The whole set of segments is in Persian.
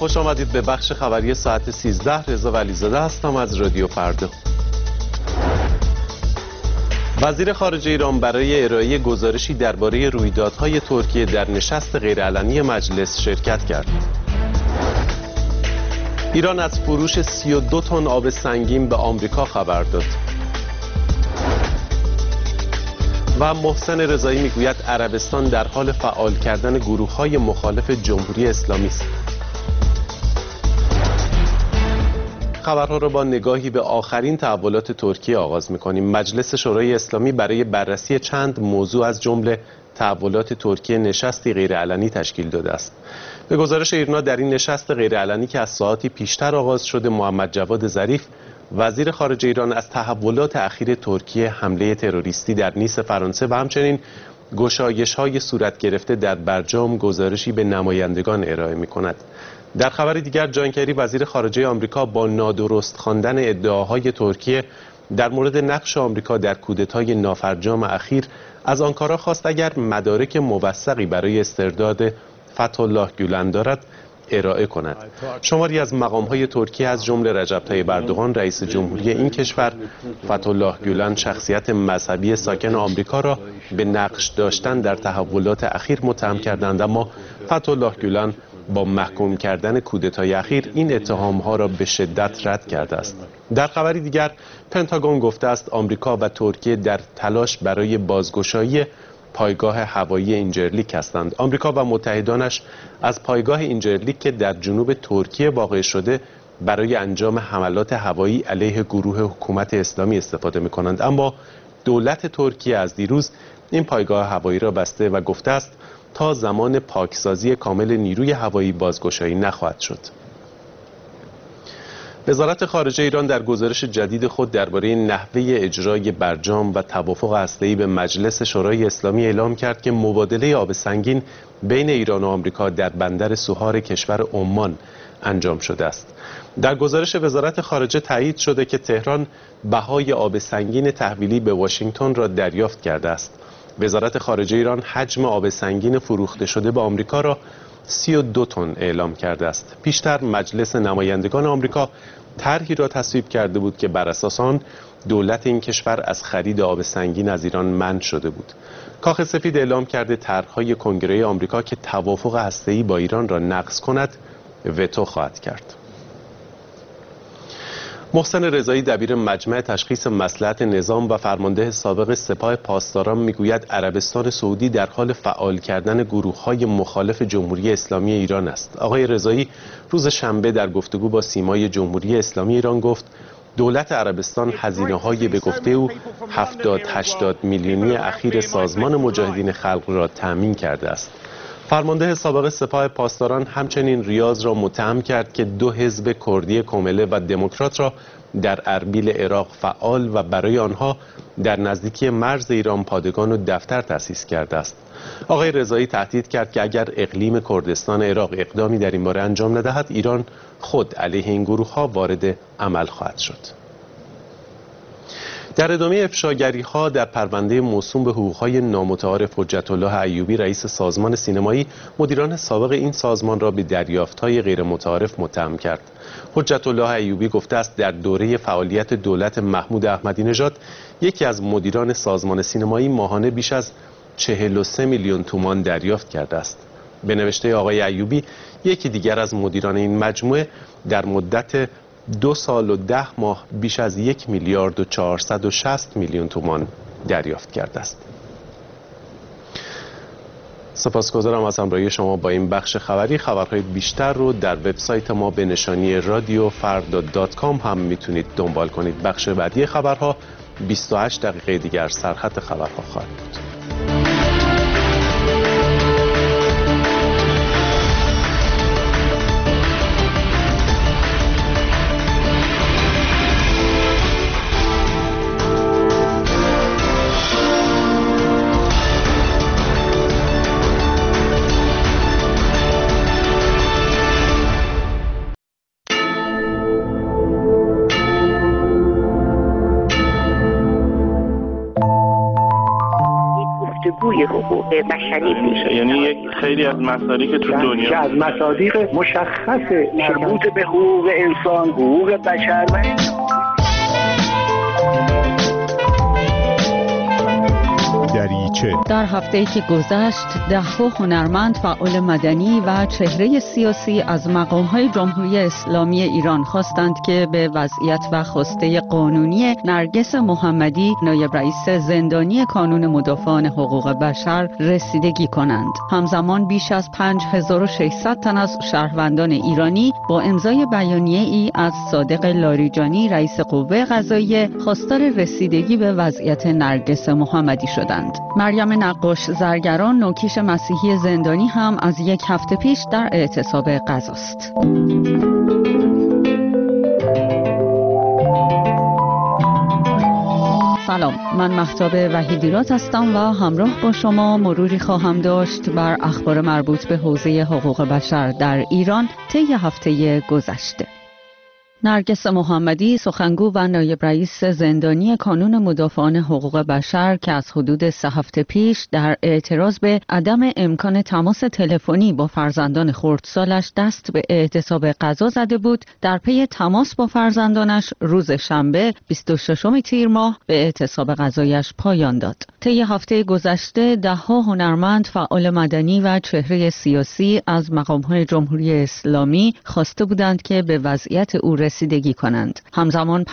خوش آمدید به بخش خبری ساعت 13. رضا ولیزاده هستم از رادیو فردا. وزیر خارجه ایران برای ارائه گزارشی درباره رویدادهای ترکیه در نشست غیرعلنی مجلس شرکت کرد. ایران از فروش 32 تن آب سنگین به آمریکا خبر داد. و محسن رضایی میگوید عربستان در حال فعال کردن گروه‌های مخالف جمهوری اسلامی است. خبرها را با نگاهی به آخرین تحولات ترکیه آغاز می‌کنیم. مجلس شورای اسلامی برای بررسی چند موضوع از جمله تحولات ترکیه نشستی غیرعلنی تشکیل داده است. به گزارش ایرنا در این نشست غیرعلنی که از ساعاتی پیشتر آغاز شده، محمد جواد ظریف وزیر خارجه ایران از تحولات اخیر ترکیه، حمله تروریستی در نیس فرانسه و همچنین گشایش‌های صورت گرفته در برجام گزارشی به نمایندگان ارائه می‌کند. در خبر دیگر جان کری وزیر خارجه آمریکا با نادرست خواندن ادعاهای ترکیه در مورد نقش آمریکا در کودتای نافرجام اخیر از آنکارا خواست اگر مدارک موثقی برای استرداد فتح‌الله گولن دارد ارائه کند. شماری از مقام‌های ترکیه از جمله رجب طیب اردوغان رئیس جمهوری این کشور، فتح‌الله گولن شخصیت مذهبی ساکن آمریکا را به نقش داشتن در تحولات اخیر متهم کردند، اما فتح‌الله گولن با محکوم کردن کودتای اخیر این اتهام‌ها را به شدت رد کرده است. در خبری دیگر پنتاگون گفته است آمریکا و ترکیه در تلاش برای بازگشایی پایگاه هوایی اینجرلیک هستند. آمریکا و متحدانش از پایگاه اینجرلیک که در جنوب ترکیه واقع شده برای انجام حملات هوایی علیه گروه حکومت اسلامی استفاده می‌کنند، اما دولت ترکیه از دیروز این پایگاه هوایی را بسته و گفته است تا زمان پاکسازی کامل نیروی هوایی بازگشایی نخواهد شد. وزارت خارجه ایران در گزارش جدید خود درباره نحوه اجرای برجام و توافق هسته‌ای به مجلس شورای اسلامی اعلام کرد که مبادله آب سنگین بین ایران و آمریکا در بندر سوهار کشور عمان انجام شده است. در گزارش وزارت خارجه تایید شده که تهران بهای آب سنگین تحویلی به واشنگتن را دریافت کرده است. وزارت خارجه ایران حجم آب سنگین فروخته شده به آمریکا را 32 تن اعلام کرده است. پیشتر مجلس نمایندگان آمریکا طرحی را تصویب کرده بود که بر اساس آن دولت این کشور از خرید آب سنگین از ایران منع شده بود. کاخ سفید اعلام کرده طرح‌های کنگره آمریکا که توافق هسته‌ای با ایران را نقض کند وتو خواهد کرد. محسن رضایی دبیر مجمع تشخیص مصلحت نظام و فرمانده سابق سپاه پاسداران میگوید عربستان سعودی در حال فعال کردن گروه‌های مخالف جمهوری اسلامی ایران است. آقای رضایی روز شنبه در گفتگو با سیمای جمهوری اسلامی ایران گفت دولت عربستان هزینه‌های به گفته او 70-80 میلیونی اخیر سازمان مجاهدین خلق را تأمین کرده است. فرمانده سابق سپاه پاسداران همچنین ریاض را متهم کرد که دو حزب کردی کمیله و دموکرات را در اربیل عراق فعال و برای آنها در نزدیکی مرز ایران پادگان و دفتر تأسیس کرده است. آقای رضایی تهدید کرد که اگر اقلیم کردستان عراق اقدامی در این باره انجام ندهد ایران خود علیه این گروه‌ها وارد عمل خواهد شد. در ادامه افشاگری‌ها در پرونده موسوم به حقوق‌های نامتعارف حجت الله ایوبی رئیس سازمان سینمایی مدیران سابق این سازمان را به دریافت‌های غیر متعارف متهم کرد. حجت الله ایوبی گفته است در دوره فعالیت دولت محمود احمدی نژاد یکی از مدیران سازمان سینمایی ماهانه بیش از 43 میلیون تومان دریافت کرده است. به نوشته آقای ایوبی یکی دیگر از مدیران این مجموعه در مدت 2 سال و 10 ماه بیش از 1 میلیارد و 460 میلیون تومان دریافت کرده است. سپاسگزارم از همراهی شما با این بخش خبری. خبرهای بیشتر رو در وبسایت ما به نشانی radiofarda.com هم میتونید دنبال کنید. بخش بعدی خبرها 28 دقیقه دیگر سرخط خبرها خواهد بود. بازگوی حقوق بشری میشه. یعنی یک خیلی از مصادیق که تو دنیا که از مصادیق مشخص مربوط به حقوق انسان، حقوق بشر و در هفته‌ای که گذشت 10 هنرمند، فعال مدنی و چهره سیاسی از مقام‌های جمهوری اسلامی ایران خواستند که به وضعیت و خواسته قانونی نرگس محمدی، نایب رئیس زندانی کانون مدافعان حقوق بشر رسیدگی کنند. همزمان بیش از 5600 تن از شهروندان ایرانی با امضای بیانیه‌ای از صادق لاریجانی، رئیس قوه قضاییه، خواستار رسیدگی به وضعیت نرگس محمدی شدند. مریم نقاش زرگران، نوکیش مسیحی زندانی، هم از 1 هفته پیش در اعتصاب قضاست. سلام، من مهتاب وحیدیرات هستم و همراه با شما مروری خواهم داشت بر اخبار مربوط به حوزه حقوق بشر در ایران طی هفته گذشته. نرگس محمدی، سخنگو و نایب رئیس زندانی کانون مدافعان حقوق بشر که از حدود 3 هفته پیش در اعتراض به عدم امکان تماس تلفنی با فرزندان خردسالش دست به اعتصاب قضا زده بود، در پی تماس با فرزندانش روز شنبه 26 تیر ماه به اعتصاب قضایش پایان داد. طی هفته گذشته 10 هنرمند، فعال مدنی و چهره سیاسی از مقام‌های جمهوری اسلامی خواسته بودند که به وضعیت او رسیدگی کنند. همزمان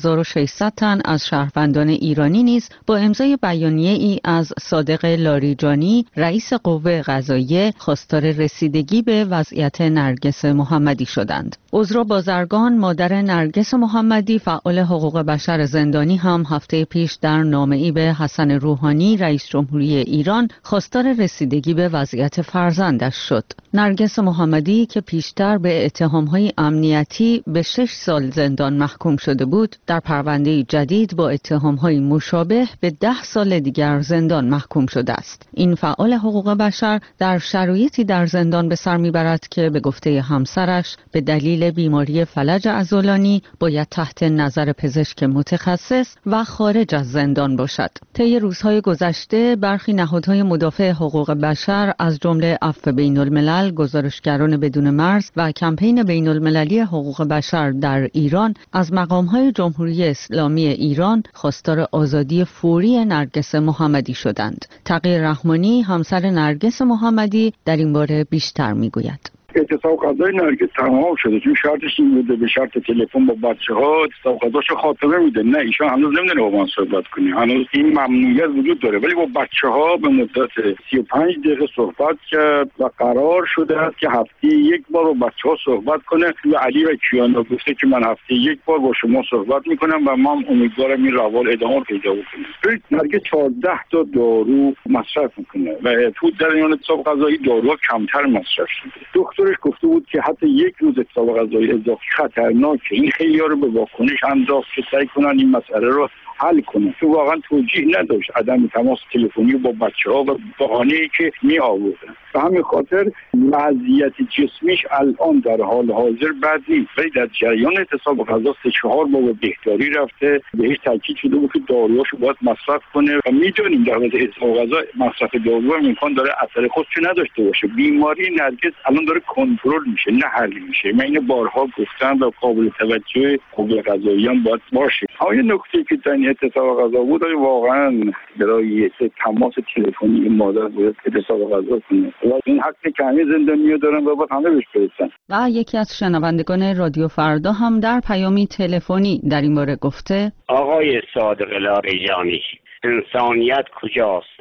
5600 تن از شهروندان ایرانی نیز با امضای بیانیه‌ای از صادق لاریجانی، رئیس قوه قضاییه، خواستار رسیدگی به وضعیت نرگس محمدی شدند. عذرا بازرگان، مادر نرگس محمدی، فعال حقوق بشر زندانی، هم هفته پیش در نامه‌ای به حسن روحانی، رئیس جمهوری ایران، خواستار رسیدگی به وضعیت فرزندش شد. نرگس محمدی که پیشتر به اتهام‌های امنیتی به 6 سال زندان محکوم شده بود، در پرونده جدید با اتهام‌های مشابه به 10 سال دیگر زندان محکوم شده است. این فعال حقوق بشر در شرایطی در زندان به سر میبرد که به گفته همسرش به دلیل بیماری فلج عضلانی باید تحت نظر پزشک متخصص و خارج از زندان باشد. طی روزهای گذشته برخی نهادهای مدافع حقوق بشر از جمله عفو بین‌الملل، گزارشگران بدون مرز و کمپین بین‌المللی حقوق بشر در ایران از مقام‌های جمهوری اسلامی ایران خواستار آزادی فوری نرگس محمدی شدند. تقی رحمانی، همسر نرگس محمدی، در این باره بیشتر میگوید. اعتصاب قضای نرگس تمام شده، چون شرطش این بوده به شرط تلفن با بچه‌ها اعتصاب قضاشو خاتمه میده. نه، ایشان هنوز نمیدونه با من صحبت کنی، هنوز این ممنوعیت وجود داره، ولی با بچه‌ها به مدت 35 دقیقه صحبت کرد و قرار شده است که هفته 1 بار با بچه‌ها صحبت کنه. و علی و کیانا گفته که من هفته 1 بار با شما صحبت میکنم و من امیدوارم این روال ادامه پیدا بکنه. نرگس 14 تا دارو مصرف میکنه و تو جریان اعتصاب قضایی داروها کمتر مصرف شده. دکترش گفته بود که حتی 1 روز اعتصاب قضایی اضافی خطرناکه. این خیلی‌ها رو به واکنش انداخت که سعی کنن این مسئله رو حل کنه، تو واقعا توجیه نداشت عدم تماس تلفنی با بچه‌ها و بهانه‌ای که می آوردن. به همین خاطر وضعیت جسمیش الان در حال حاضر بد نیست، ولی در جریان اعتصاب قضا 3-4 بار به بهداری رفته، بهش تاکید شده بود که داروهاشو باید مصرف کنه و میدونیم در حالت اعتصاب قضا مصرف دارو هم امکان داره اثر خودشو نداشته باشه. بیماری نرگس الان داره کنترل میشه، نه حل میشه. من اینو بارها گفتم و قابل توجه قوه قضاییان باید باشه. اما یه نکته که در اعتصاب قضا بود، واقعا برای تماس تلفنی مادر باید اعتصاب قضا کنه و این حقی که همه زندانی‌ها دارن و باید همه بهش برسن. و یکی از شنوندگان رادیو فردا هم در پیامی تلفنی در این باره گفته: آقای صادق لاریجانی، انسانیت کجاست؟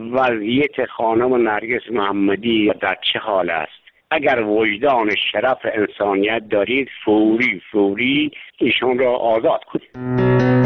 وضعیت خانم نرگس محمدی در چه حال است؟ اگر وجدان شرف انسانیت دارید، فوری ایشون را آزاد کنید.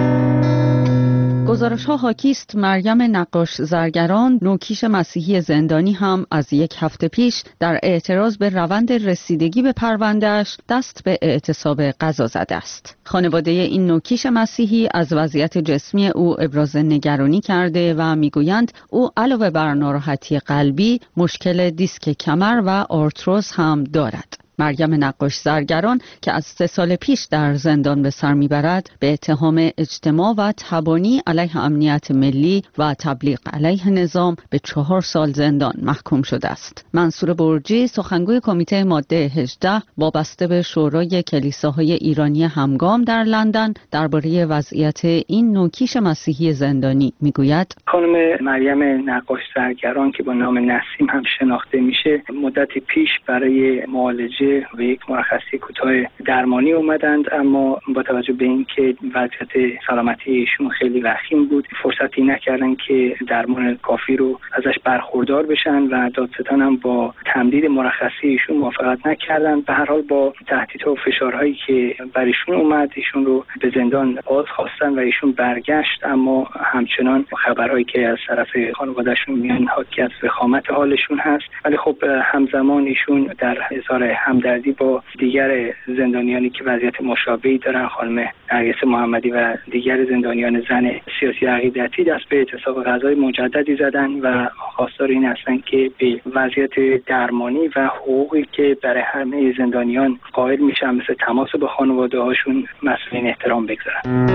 گزارش‌ها حاکی است مریم نقاش زرگران، نوکیش مسیحی زندانی، هم از 1 هفته پیش در اعتراض به روند رسیدگی به پرونده‌اش دست به اعتصاب قضا زده است. خانواده این نوکیش مسیحی از وضعیت جسمی او ابراز نگرانی کرده و میگویند او علاوه بر ناراحتی قلبی، مشکل دیسک کمر و آرتروز هم دارد. مریم نقاش زرگران که از 3 سال پیش در زندان به سر میبرد به اتهام اجتماع و تبانی علیه امنیت ملی و تبلیغ علیه نظام به 4 سال زندان محکوم شده است. منصور برجی سخنگوی کمیته ماده 18 وابسته به شورای کلیساهای ایرانی همگام در لندن درباره وضعیت این نوکیش مسیحی زندانی میگوید: خانم مریم نقاش زرگران که با نام نسیم هم شناخته میشه مدت پیش برای معالجه و یک مرخصی کوتاه درمانی اومدند، اما با توجه به اینکه وضعیت سلامتی ایشون خیلی وخیم بود فرصتی نکردن که درمان کافی رو ازش برخوردار بشن و دادستان هم با تمدید مرخصی ایشون موافقت نکردن. به هر حال با تهدیدها و فشارهایی که بر ایشون اومد ایشون رو به زندان باز خواستن و ایشون برگشت، اما همچنان خبرهایی که از طرف خانواده‌شون میان حاکی از وخامت حالشون هست. ولی خب همزمان ایشون در اظهار همدردی با دیگر زندانیانی که وضعیت مشابهی دارن، خانم نرگس محمدی و دیگر زندانیان زن سیاسی عقیدتی، دست به اعتصاب غذای مجددی زدن و خواستار این هستن که به وضعیت درمانی و حقوقی که برای همه زندانیان قائل میشن مثل تماس با خانواده‌هاشون مسئولین احترام بگذارن.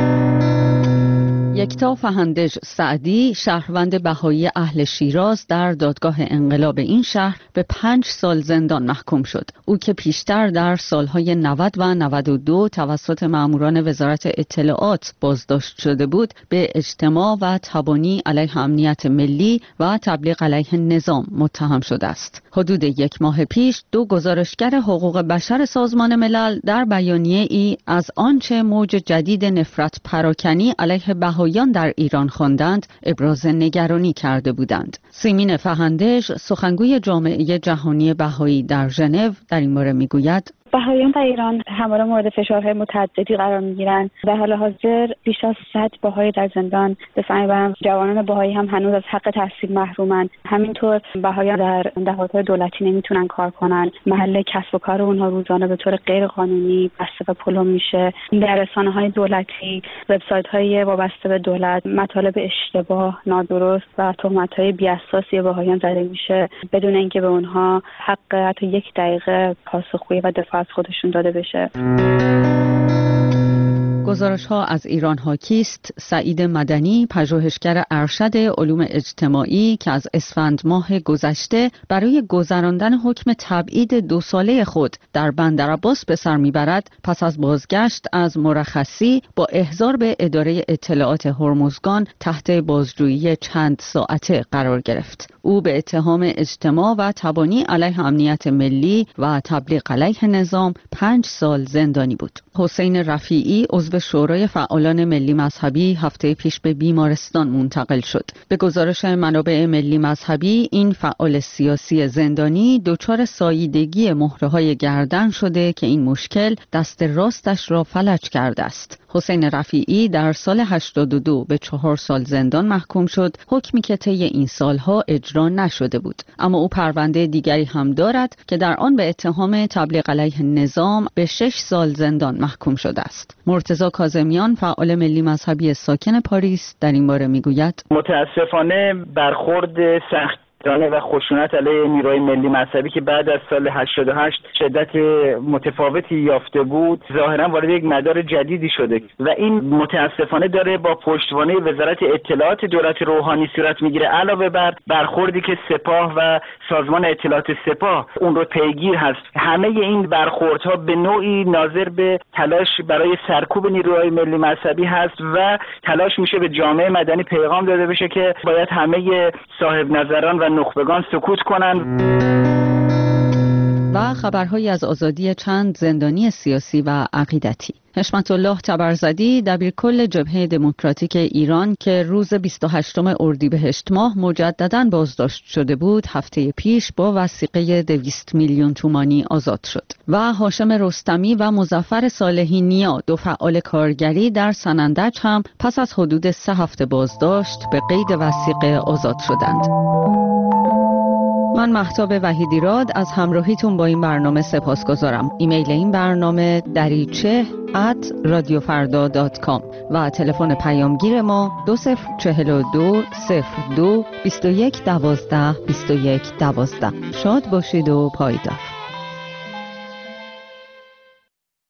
یکتا فهندج سعدی شهروند بهایی اهل شیراز در دادگاه انقلاب این شهر به 5 سال زندان محکوم شد. او که پیشتر در سالهای 90 و 92 توسط ماموران وزارت اطلاعات بازداشت شده بود به اجتماع و تبانی علیه امنیت ملی و تبلیغ علیه نظام متهم شده است. حدود 1 ماه پیش 2 گزارشگر حقوق بشر سازمان ملل در بیانیه ای از آنچه موج جدید نفرت پراکنی علیه بهاییان در ایران خواندند ابراز نگرانی کرده بودند. سیمین فهندج سخنگوی جامعه جهانی بهایی در ژنو در این باره میگوید: بهاییان در ایران همواره مورد فشارهای متعددی قرار میگیرند. در حال حاضر بیش از 100 بهایی در زندان به سر میبرند. جوانان بهایی هم هنوز از حق تحصیل محرومند. همینطور بهاییان در دفاتر دولتی نمیتونن کار کنن. محل کسب و کار اونها روزانه به طور غیر قانونی بسته و پلم میشه. در رسانه‌های دولتی، وبسایت‌های وابسته به دولت مطالب اشتباه، نادرست و تهمت‌های بی‌اساسی بهاییان زده میشه بدون اینکه به اونها حق حتی 1 دقیقه پاسخگویی و دفاع از خودشون داده بشه. گزارش ها از ایران حاکی است. سعید مدنی پژوهشگر ارشد علوم اجتماعی که از اسفند ماه گذشته برای گذراندن حکم تبعید 2 ساله خود در بندرعباس به سر میبرد پس از بازگشت از مرخصی با احضار به اداره اطلاعات هرمزگان تحت بازجویی چند ساعته قرار گرفت. او به اتهام اجتماع و تبانی علیه امنیت ملی و تبلیغ علیه نظام 5 سال زندانی بود. حسین رفیعی عضو شورای فعالان ملی مذهبی هفته پیش به بیمارستان منتقل شد. به گزارش منابع ملی مذهبی این فعال سیاسی زندانی دچار ساییدگی مهره‌های گردن شده که این مشکل دست راستش را فلج کرده است. حسین رفیعی در سال 82 به 4 سال زندان محکوم شد، حکمی که طی این سالها اجرا نشده بود. اما او پرونده دیگری هم دارد که در آن به اتهام تبلیغ علیه نظام به 6 سال زندان محکوم شده است. مرتضی کاظمیان فعال ملی مذهبی ساکن پاریس در این باره میگوید: متاسفانه برخورد سخت و خشونت علیه نیروهای ملی مذهبی که بعد از سال 88 شدت متفاوتی یافته بود ظاهرا وارد یک مدار جدیدی شده و این متاسفانه داره با پشتوانه وزارت اطلاعات دولت روحانی صورت میگیره، علاوه بر برخوردی که سپاه و سازمان اطلاعات سپاه اون رو پیگیر هست. همه این برخوردها به نوعی ناظر به تلاش برای سرکوب نیروهای ملی مذهبی هست و تلاش میشه به جامعه مدنی پیغام داده بشه که باید همه صاحب نظران و نخبگان سکوت کنند. و خبرهایی از آزادی چند زندانی سیاسی و عقیدتی. حشمت الله تبرزدی دبیرکل جبهه دموکراتیک ایران که روز 28 اردیبهشت ماه مجدداً بازداشت شده بود هفته پیش با وثیقه 200 میلیون تومانی آزاد شد و هاشم رستمی و مظفر صالحی نیا 2 فعال کارگری در سنندج هم پس از حدود 3 هفته بازداشت به قید وثیقه آزاد شدند. من مهتاب وحیدیراد از همراهیتون با این برنامه سپاسگزارم. ایمیل این برنامه dariche@radiofarda.com و تلفن پیامگیر ما 2042 02 21 12 21 12. شاد باشید و پایدار.